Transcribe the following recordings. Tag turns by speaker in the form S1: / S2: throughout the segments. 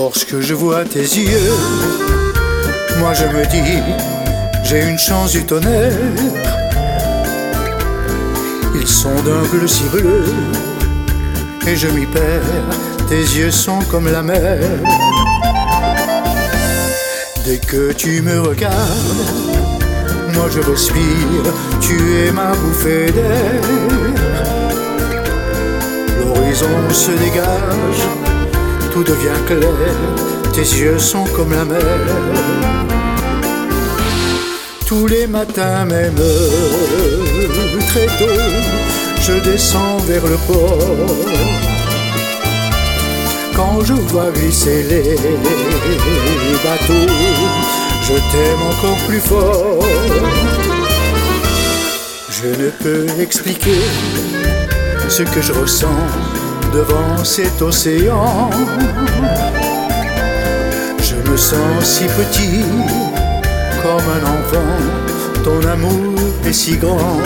S1: Lorsque je vois tes yeux, moi je me dis, j'ai une chance du tonnerre. Ils sont d'un bleu si bleu, et je m'y perds, tes yeux sont comme la mer. Dès que tu me regardes, moi je respire, tu es ma bouffée d'air. L'horizon se dégage, tout devient clair, tes yeux sont comme la mer. Tous les matins même, très tôt, je descends vers le port. Quand je vois glisser les bateaux, je t'aime encore plus fort. Je ne peux expliquer ce que je ressens devant cet océan. Je me sens si petit, comme un enfant, ton amour est si grand.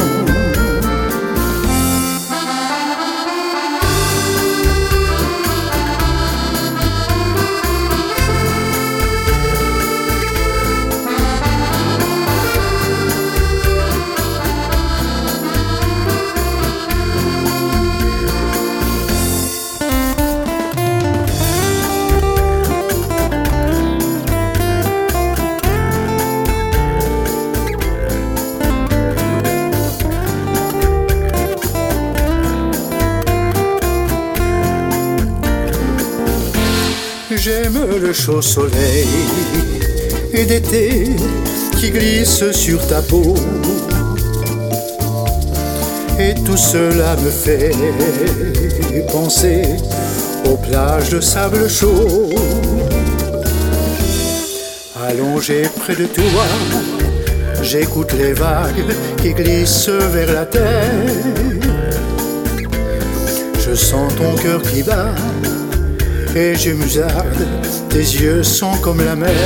S1: J'aime le chaud soleil et d'été qui glisse sur ta peau. Et tout cela me fait penser aux plages de sable chaud. Allongé près de toi, j'écoute les vagues qui glissent vers la terre. Je sens ton cœur qui bat et je musarde, tes yeux sont comme la mer.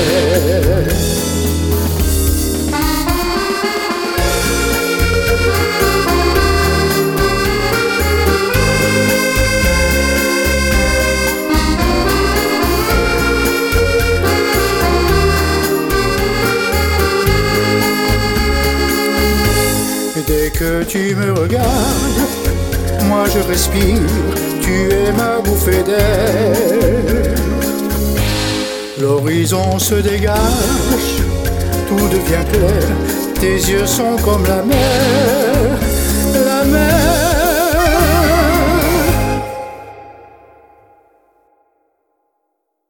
S1: Dès que tu me regardes, moi je respire, tu es ma bouffée d'air. L'horizon se dégage, tout devient clair, tes yeux sont comme la mer.